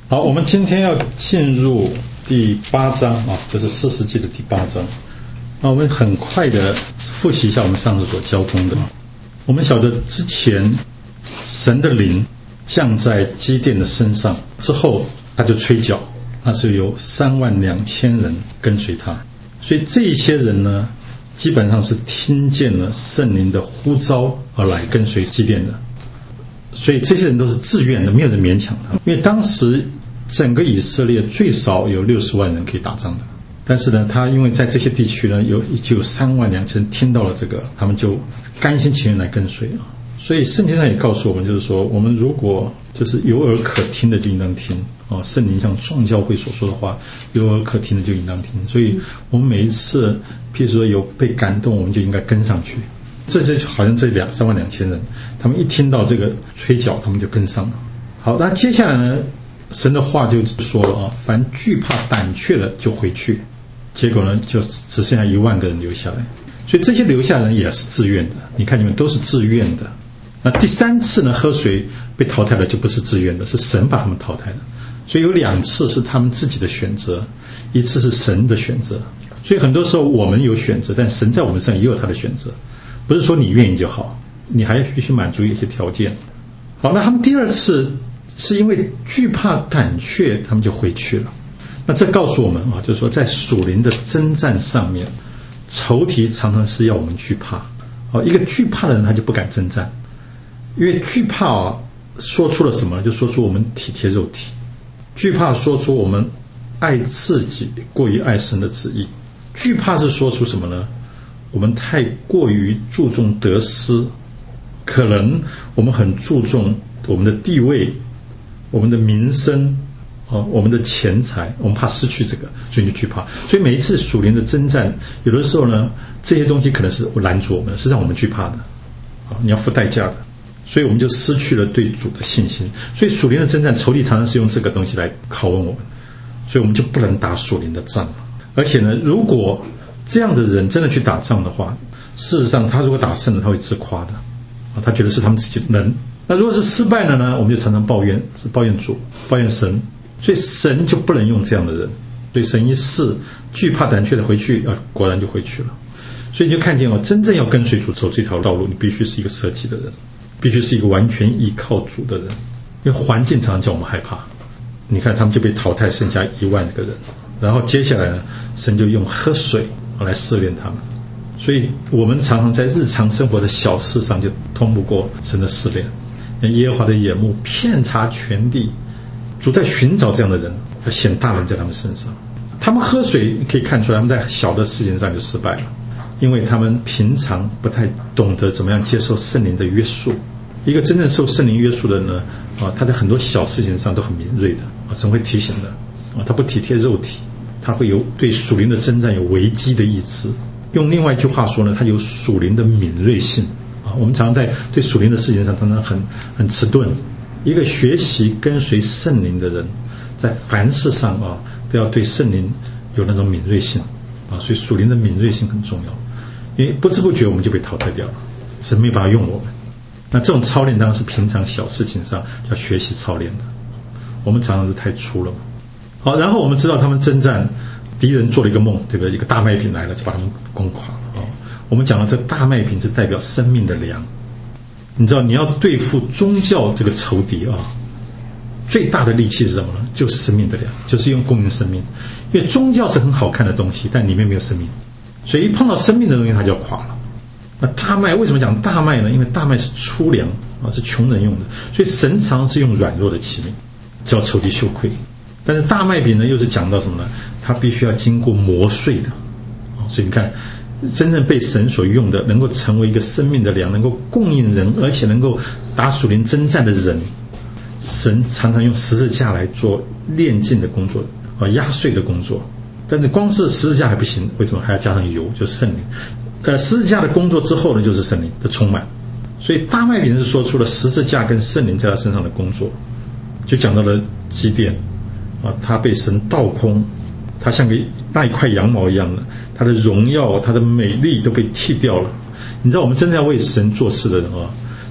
好，我们今天要进入第8章啊，这是4世纪的第8章。那我们很快的复习一下我们上次所教通的。我们晓得之前神的灵降在基甸的身上之后，他就吹角，那是有32000人跟随他。所以这些人呢，基本上是听见了圣灵的呼召而来跟随基甸的。所以这些人都是自愿的，没有人勉强他。因为当时整个以色列最少有60万人可以打仗的，但是呢，他因为在这些地区呢，就有32000人听到了这个，他们就甘心情愿来跟随啊。所以圣经上也告诉我们，就是说，我们如果就是有耳可听的就应当听啊。圣灵像众教会所说的话，有耳可听的就应当听。所以我们每一次，譬如说有被感动，我们就应该跟上去。这好像这32000人，他们一听到这个吹角，他们就跟上了。好，那接下来呢，神的话就说了啊，凡惧怕胆怯的就回去。结果呢，就只剩下1万个人留下来。所以这些留下人也是自愿的，你看你们都是自愿的。那第3次呢，喝水被淘汰了，就不是自愿的，是神把他们淘汰了。所以有2次是他们自己的选择，一次是神的选择。所以很多时候我们有选择，但神在我们身上也有他的选择，不是说你愿意就好，你还必须满足一些条件。好，那他们第2次是因为惧怕胆怯，他们就回去了。那这告诉我们啊，就是说在属灵的征战上面，仇敌常常是要我们惧怕。一个惧怕的人他就不敢征战，因为惧怕啊，说出了什么？就说出我们体贴肉体。惧怕说出我们爱自己过于爱神的旨意。惧怕是说出什么呢？我们太过于注重得失，可能我们很注重我们的地位、我们的名声、我们的钱财，我们怕失去这个，所以就惧怕。所以每一次属灵的征战，有的时候呢，这些东西可能是拦阻我们的，是让我们惧怕的，你要付代价的，所以我们就失去了对主的信心。所以属灵的征战，仇敌常常是用这个东西来拷问我们，所以我们就不能打属灵的仗。而且呢，如果这样的人真的去打仗的话，事实上他如果打胜了，他会自夸的，他觉得是他们自己能。那如果是失败了呢，我们就常常抱怨，是抱怨主，抱怨神。所以神就不能用这样的人。所以神一试惧怕胆怯的回去，果然就回去了。所以你就看见真正要跟随主走这条道路，你必须是一个舍己的人，必须是一个完全依靠主的人。因为环境常常叫我们害怕。你看他们就被淘汰，剩下1万个人。然后接下来呢，神就用喝水来试炼他们。所以我们常常在日常生活的小事上就通不过神的试炼。耶和华的眼目遍察全地，主在寻找这样的人，要显大能在他们身上。他们喝水可以看出来，他们在小的事情上就失败了，因为他们平常不太懂得怎么样接受圣灵的约束。一个真正受圣灵约束的人呢，他在很多小事情上都很敏锐的，神会提醒的，他不体贴肉体，他会有对属灵的征战有危机的意志。用另外一句话说呢，他有属灵的敏锐性。我们常常在对属灵的事情上常常很迟钝。一个学习跟随圣灵的人，在凡事上都要对圣灵有那种敏锐性所以属灵的敏锐性很重要。因为不知不觉我们就被淘汰掉了，神没办法用我们。那这种操练当然是平常小事情上要学习操练的，我们常常是太粗了。好，然后我们知道他们征战，敌人做了一个梦，对不对？一个大麦饼来了，就把他们攻垮了。我们讲了，这大麦饼是代表生命的粮。你知道，你要对付宗教这个仇敌最大的利器是什么呢？就是生命的粮，就是用供应生命。因为宗教是很好看的东西，但里面没有生命，所以一碰到生命的东西，它就要垮了。那大麦为什么讲大麦呢？因为大麦是粗粮是穷人用的，所以神常是用软弱的器皿，叫仇敌羞愧。但是大麦饼呢，又是讲到什么呢？它必须要经过磨碎的。所以你看，真正被神所用的，能够成为一个生命的粮，能够供应人，而且能够打属灵征战的人，神常常用十字架来做炼净的工作，压碎的工作。但是光是十字架还不行，为什么还要加上油？就是圣灵。十字架的工作之后呢，就是圣灵的充满。所以大麦饼是说出了十字架跟圣灵在他身上的工作，就讲到了基甸他被神倒空，他像个那一块羊毛一样的，他的荣耀他的美丽都被剃掉了。你知道我们真的要为神做事的人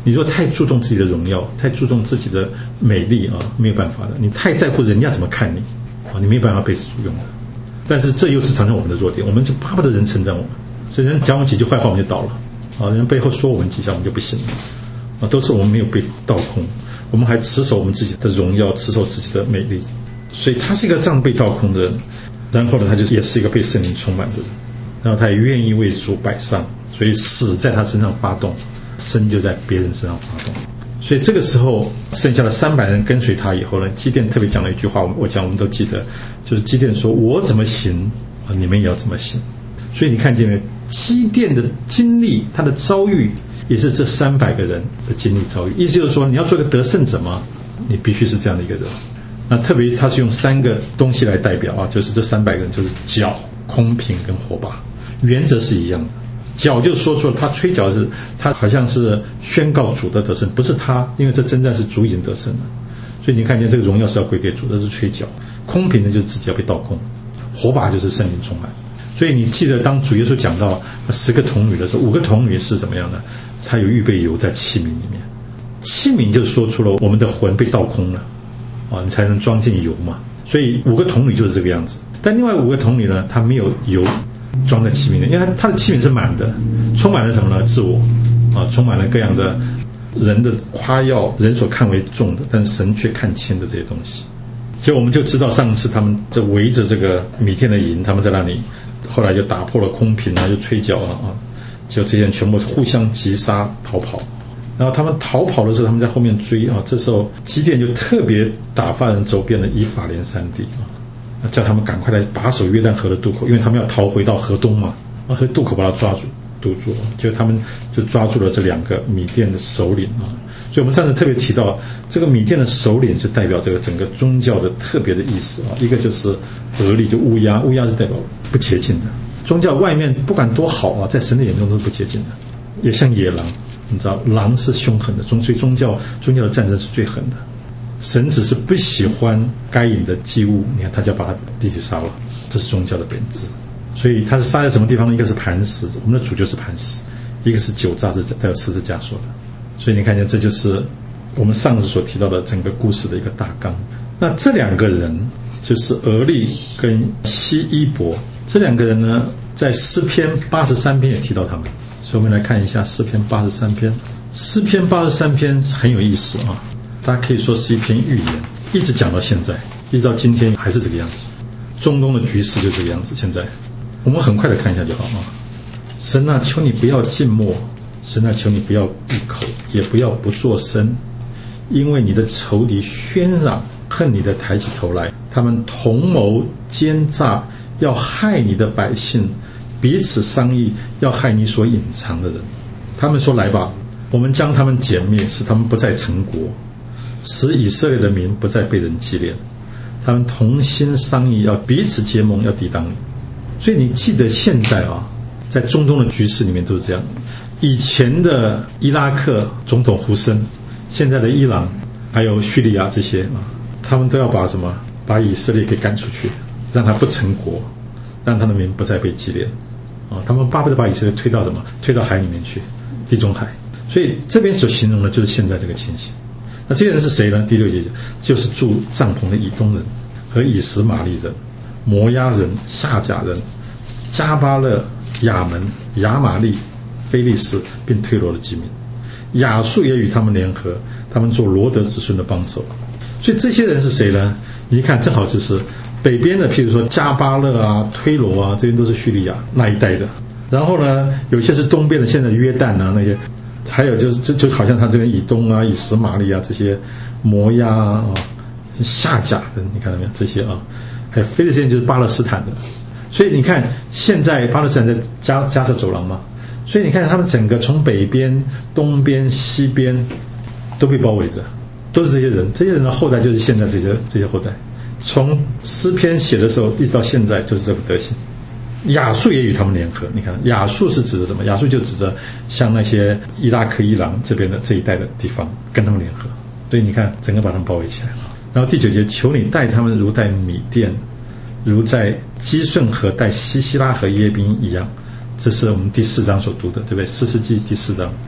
你若太注重自己的荣耀，太注重自己的美丽啊，没有办法的。你太在乎人家怎么看你啊，你没有办法被主用的。但是这又是常常我们的弱点，我们就巴不得人称赞我们，所以人讲我们几句坏话我们就倒了啊，人背后说我们几下我们就不行了啊，都是我们没有被倒空，我们还持守我们自己的荣耀，持守自己的美丽。所以他是一个这样被倒空的人，然后呢，他就也是一个被圣灵充满的人，然后他也愿意为主摆上，所以死在他身上发动，生就在别人身上发动。所以这个时候剩下的300人跟随他以后呢，基甸特别讲了一句话，我讲我们都记得，就是基甸说我怎么行啊，你们也要怎么行。所以你看见没有，基甸的经历，他的遭遇也是这300个人的经历遭遇。意思就是说，你要做个得胜者吗？你必须是这样的一个人。那特别他是用3个东西来代表啊，就是这300个人，就是角、空瓶跟火把，原则是一样的。角就说出了他吹角是，他好像是宣告主的得胜，不是他，因为这征战是主已经得胜了，所以你看见这个荣耀是要归给主，这是吹角。空瓶呢就是自己要被倒空，火把就是圣灵充满。所以你记得当主耶稣讲到10个童女的时候，5个童女是怎么样的？他有预备油在器皿里面，器皿就说出了我们的魂被倒空了啊，你才能装进油嘛。所以5个童女就是这个样子。但另外5个童女呢，她没有油装在器皿里，因为她的器皿是满的，充满了什么呢？自我啊，充满了各样的人的夸耀，人所看为重的，但是神却看轻的这些东西。所以我们就知道上次他们就围着这个米甸的营，他们在那里，后来就打破了空瓶啊，就吹角啊，就这些人全部互相击杀逃跑。然后他们逃跑的时候，他们在后面追啊，这时候基甸就特别打发人走遍了以法莲山地啊，叫他们赶快来把守约旦河的渡口，因为他们要逃回到河东嘛，啊，所以渡口把他抓住堵住，就他们就抓住了这2个米甸的首领啊。所以我们上次特别提到，这个米甸的首领是代表这个整个宗教的特别的意思啊。一个就是俄利，就乌鸦，乌鸦是代表不洁净的，宗教外面不管多好啊，在神的眼中都是不洁净的，也像野狼，你知道狼是凶狠的，所以宗教的战争是最狠的。神只是不喜欢该隐的祭物，你看他就要把他立即杀了，这是宗教的本质。所以他是杀在什么地方呢？一个是磐石，我们的主就是磐石；一个是酒榨，是带有十字架说的。所以你看见，这就是我们上次所提到的整个故事的一个大纲。那这2个人就是俄利跟希伊伯，这2个人呢，在诗篇83篇也提到他们。所以我们来看一下诗篇83篇。诗篇83篇很有意思啊，大家可以说是一篇预言，一直讲到现在，一直到今天还是这个样子。中东的局势就这个样子。现在我们很快的看一下就好啊。神啊，求你不要静默，神啊，求你不要闭口，也不要不作声，因为你的仇敌喧嚷，恨你的抬起头来，他们同谋奸诈，要害你的百姓，彼此商议，要害你所隐藏的人。他们说，来吧，我们将他们歼灭，使他们不再成国，使以色列的民不再被人纪念。他们同心商议，要彼此结盟，要抵挡你。所以你记得现在啊，在中东的局势里面都是这样。以前的伊拉克总统胡森，现在的伊朗还有叙利亚这些啊，他们都要把什么？把以色列给赶出去，让他不成国，让他的民不再被纪念啊。他们巴不得把以色列推到什么？推到海里面去，地中海。所以这边所形容的就是现在这个情形。那这些人是谁呢？第6节就是住帐篷的以东人和以实玛利人、摩押人、夏甲人、加巴勒、亚门、亚玛利、非利士，并推罗的居民。亚述也与他们联合，他们做罗德子孙的帮手。所以这些人是谁呢？你一看正好就是北边的，譬如说加巴勒啊、推罗啊，这边都是叙利亚那一带的。然后呢，有些是东边的，现在约旦啊那些，还有就是就好像他这边以东啊、以实玛利啊这些摩押啊、夏甲的，你看到没有？这些啊，还有非利士人就是巴勒斯坦的。所以你看，现在巴勒斯坦在加沙走廊嘛，所以你看他们整个从北边、东边、西边都被包围着，都是这些人。这些人的后代就是现在这些后代。从诗篇写的时候一直到现在就是这个德行。亚述也与他们联合，你看亚述是指的什么？亚述就指着像那些伊拉克、伊朗这边的这一带的地方跟他们联合，所以你看整个把他们包围起来。然后第9节，求你待他们如待米甸，如在基顺河待西西拉和耶宾一样。这是我们第4章所读的，对不对？士师记第4章。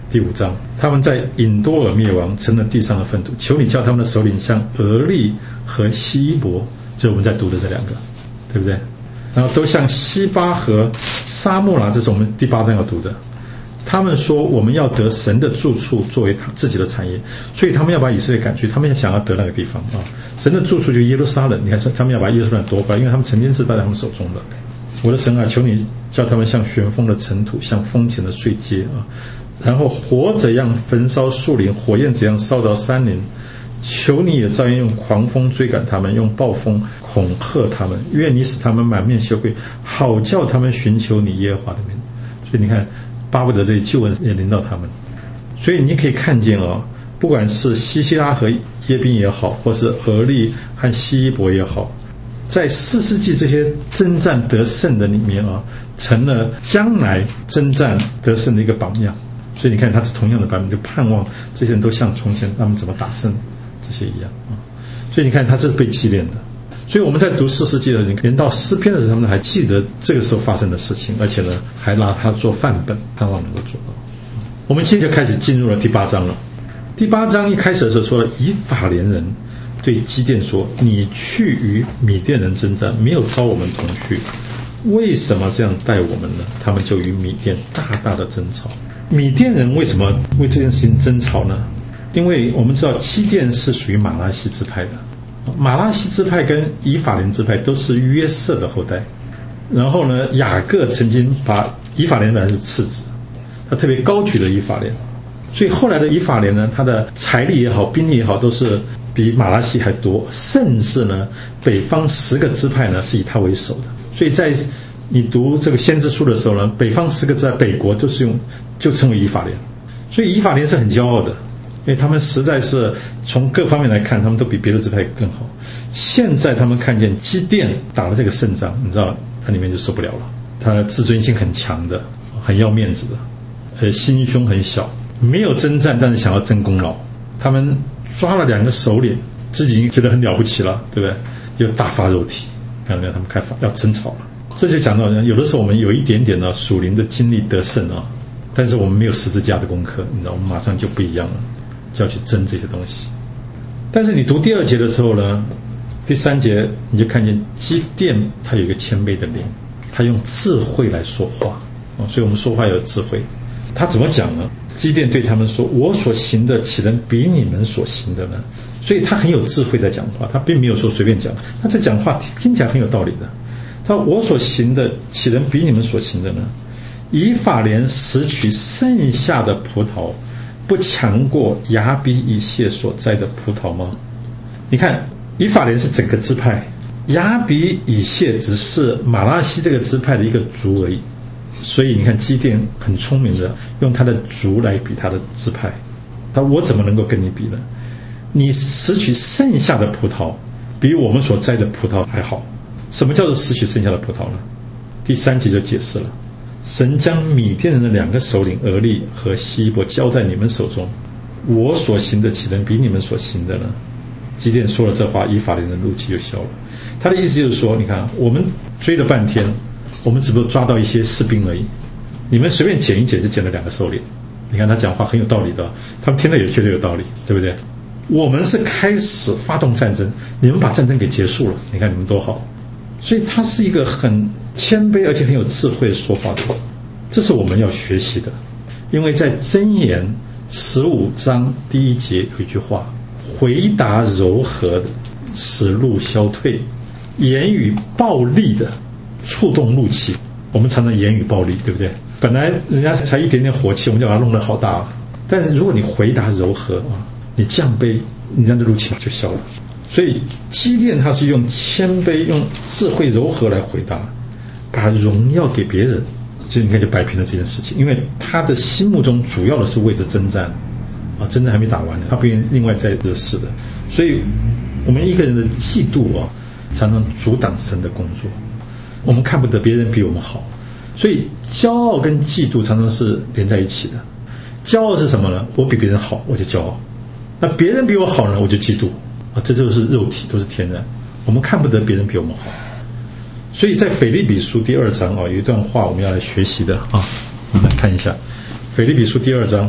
第5章，他们在隐多尔灭亡，成了地上的粪土，求你叫他们的首领像俄利和希伯，就是我们在读的这2个，对不对？然后都像西巴和沙木拉，这是我们第8章要读的。他们说我们要得神的住处作为他自己的产业，所以他们要把以色列赶去，他们想要得那个地方啊。神的住处就是耶路撒冷，你看他们要把耶路撒冷夺回来，因为他们曾经是在他们手中的。我的神啊，求你叫他们像旋风的尘土，像风前的碎秸啊，然后火怎样焚烧树林，火焰怎样烧着山林。求你也照样用狂风追赶他们，用暴风恐吓他们，愿你使他们满面羞愧，好叫他们寻求你耶和华的名。所以你看，巴不得这些救恩也临到他们。所以你可以看见不管是西西拉和耶宾也好，或是俄利和希伯也好，在4世纪这些征战得胜的里面成了将来征战得胜的一个榜样。所以你看，他是同样的版本，就盼望这些人都像从前他们怎么打胜这些一样所以你看，他这是被纪念的。所以我们在读4世纪的人，连到诗篇的时候，他们还记得这个时候发生的事情，而且呢，还拿它做范本，盼望能够做到。我们现在就开始进入了第8章了。第8章一开始的时候说了，以法莲人对基甸说：“你去与米甸人征战，没有招我们同去，为什么这样待我们呢？”他们就与米甸大大的争吵。米甸人为什么为这件事情争吵呢？因为我们知道基甸是属于马拉西支派的，马拉西支派跟以法莲支派都是约瑟的后代。然后呢，雅各曾经把以法莲本来是次子，他特别高举了以法莲，所以后来的以法莲呢，他的财力也好，兵力也好，都是比马拉西还多，甚至呢，北方10个支派呢是以他为首的。所以在你读这个先知书的时候呢，北方10个支派北国就称为以法莲，所以以法莲是很骄傲的，因为他们实在是从各方面来看，他们都比别的支派更好。现在他们看见基甸打了这个胜仗，你知道他里面就受不了了，他的自尊心很强的，很要面子的，心胸很小，没有征战，但是想要争功劳。他们抓了2个首领，自己已经觉得很了不起了，对不对？又大发肉体，看到没有？他们开始要争吵了。这就讲到有的时候我们有一点点属灵的经历得胜但是我们没有十字架的功课，你知道，我们马上就不一样了，就要去争这些东西。但是你读第2节的时候呢，第3节你就看见基甸他有一个谦卑的灵，他用智慧来说话所以我们说话有智慧。他怎么讲呢？基甸对他们说：“我所行的岂能比你们所行的呢？”所以他很有智慧在讲话，他并没有说随便讲，他在讲话听起来很有道理的。他说：“我所行的岂能比你们所行的呢？以法莲拾取剩下的葡萄，不强过亚比以谢所摘的葡萄吗？”你看，以法莲是整个支派，亚比以谢只是马拉西这个支派的一个族而已。所以你看，基甸很聪明的用他的族来比他的支派。他我怎么能够跟你比呢？你拾取剩下的葡萄，比我们所摘的葡萄还好。什么叫做拾取剩下的葡萄呢？第3节就解释了，神将米甸人的2个首领俄利和希伯交在你们手中，我所行的岂能比你们所行的呢？基甸说了这话，以法莲的怒气就消了。他的意思就是说，你看我们追了半天，我们只不过抓到一些士兵而已，你们随便捡一捡就捡了2个首领。你看他讲话很有道理的，他们听了也觉得有道理，对不对？我们是开始发动战争，你们把战争给结束了，你看你们多好。所以他是一个很谦卑而且很有智慧说话的人，这是我们要学习的。因为在箴言15章第1节有一句话：回答柔和的使怒消退，言语暴力的触动怒气。我们常常言语暴力，对不对？本来人家才一点点火气，我们就把它弄得好大，但是如果你回答柔和你降卑，你这样的怒气就消了。所以基甸他是用谦卑、用智慧、柔和来回答，把荣耀给别人，所以你看就摆平了这件事情。因为他的心目中主要的是为着征战征战还没打完呢，他不愿意另外再惹事的。所以我们一个人的嫉妒常常阻挡神的工作，我们看不得别人比我们好，所以骄傲跟嫉妒常常是连在一起的。骄傲是什么呢？我比别人好我就骄傲，那别人比我好呢我就嫉妒这就是肉体，都是天然，我们看不得别人比我们好。所以在腓立比书第2章有一段话我们要来学习的我们来看一下腓立比书第2章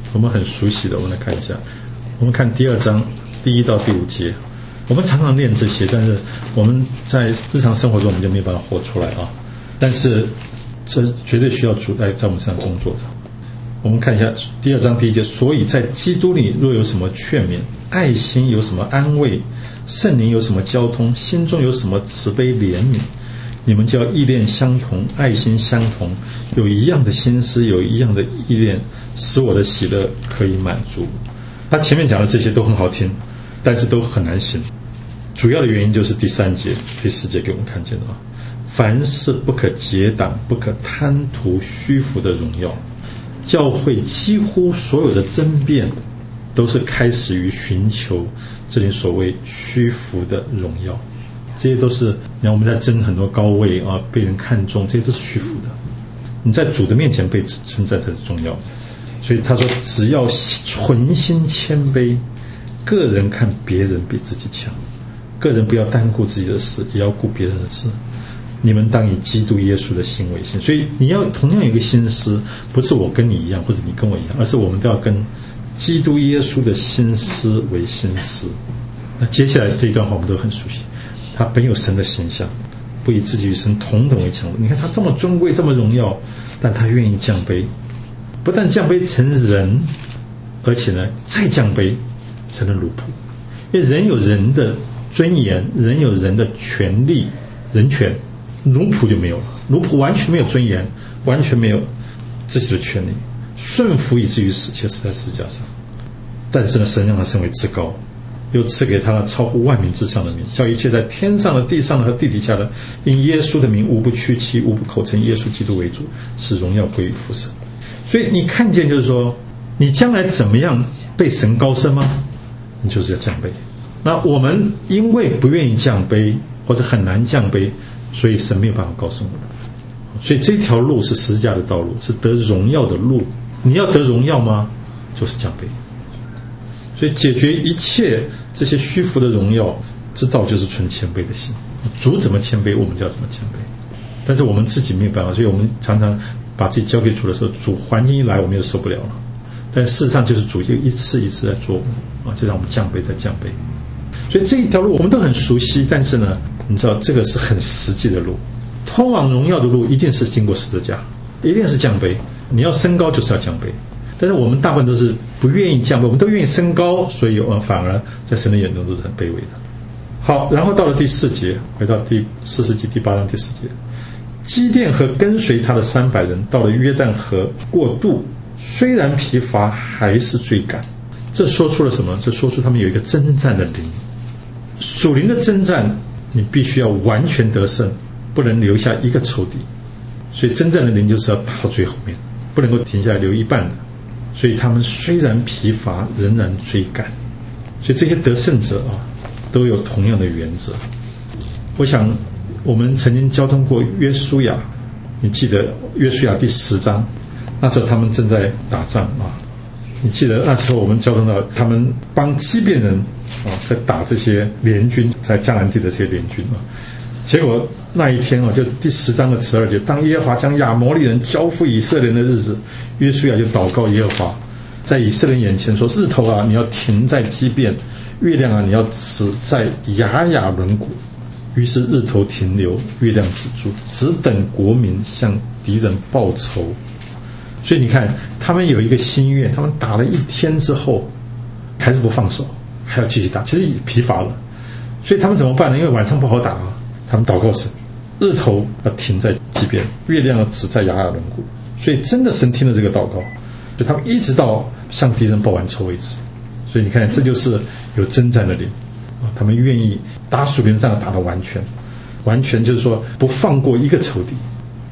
我们很熟悉的，我们来看一下。我们看第2章1到5节，我们常常念这些，但是我们在日常生活中我们就没有办法活出来啊。但是这绝对需要主在我们身上工作的。我们看一下第2章1节，所以在基督里若有什么劝勉，爱心有什么安慰，圣灵有什么交通，心中有什么慈悲怜悯，你们就要意念相同，爱心相同，有一样的心思，有一样的意念，使我的喜乐可以满足。他前面讲的这些都很好听，但是都很难行。主要的原因就是第3节第4节给我们看见的，凡事不可结党，不可贪图虚浮的荣耀。教会几乎所有的争辩都是开始于寻求这里所谓虚浮的荣耀，这些都是你看我们在争很多高位啊，被人看重，这些都是虚浮的。你在主的面前被称赞才是重要的。所以他说，只要存心谦卑，个人看别人比自己强，个人不要单顾自己的事，也要顾别人的事。你们当以基督耶稣的心为心。所以你要同样有一个心思，不是我跟你一样，或者你跟我一样，而是我们都要跟基督耶稣的心思为心思。那接下来这一段话我们都很熟悉，他本有神的形象，不以自己与神同等为强。你看他这么尊贵，这么荣耀，但他愿意降卑，不但降卑成人，而且呢再降卑成了奴仆。因为人有人的尊严，人有人的权利、人权，奴仆就没有了。奴仆完全没有尊严，完全没有自己的权利，顺服以至于死，且死在十字架上。但是呢，神让他升为至高，又赐给他那超乎万民之上的名，叫一切在天上的、地上的和地底下的，因耶稣的名，无不屈膝，无不口称耶稣基督为主，使荣耀归于父神。所以你看见就是说，你将来怎么样被神高升吗？你就是要降卑。那我们因为不愿意降卑，或者很难降卑，所以神没有办法高升我们。所以这条路是十字架的道路，是得荣耀的路。你要得荣耀吗？就是降卑。所以解决一切这些虚浮的荣耀之道，就是存谦卑的心。主怎么谦卑，我们就要怎么谦卑。但是我们自己没有办法，所以我们常常把自己交给主的时候，主环境一来，我们就受不了了。但事实上就是主就一次一次在做我们就让我们降卑再降卑。所以这一条路我们都很熟悉，但是呢，你知道这个是很实际的路，通往荣耀的路一定是经过十字架，一定是降卑。你要升高就是要降卑，但是我们大部分都是不愿意降卑，我们都愿意升高，所以我们反而在神的眼中都是很卑微的。好，然后到了第4节，回到第40节第8章第4节，基甸和跟随他的300人到了约旦河过渡，虽然疲乏，还是追赶。这说出了什么？这说出他们有一个征战的灵。属灵的征战，你必须要完全得胜，不能留下一个仇敌。所以征战的灵就是要打到最后面，不能够停下来留一半的。所以他们虽然疲乏，仍然追赶。所以这些得胜者啊，都有同样的原则。我想我们曾经交通过约书亚，你记得约书亚第10章，那时候他们正在打仗啊。你记得那时候我们交通到他们帮基遍人啊在打这些联军，在迦南地的这些联军啊。结果那一天啊，就第10章的12节，当耶和华将亚摩利人交付以色列人的日子，约书亚就祷告耶和华，在以色列人眼前说：日头啊，你要停在基遍；月亮啊，你要止在雅雅伦谷。于是日头停留，月亮止住，只等国民向敌人报仇。所以你看，他们有一个心愿，他们打了1天之后还是不放手，还要继续打，其实已疲乏了。所以他们怎么办呢？因为晚上不好打啊，他们祷告神，日头要停在基遍，月亮要止在雅雅伦谷。所以真的神听了这个祷告，所以他们一直到向敌人报完仇为止。所以你看，这就是有征战的灵啊，他们愿意打属灵的仗打得完全，完全就是说不放过一个仇敌。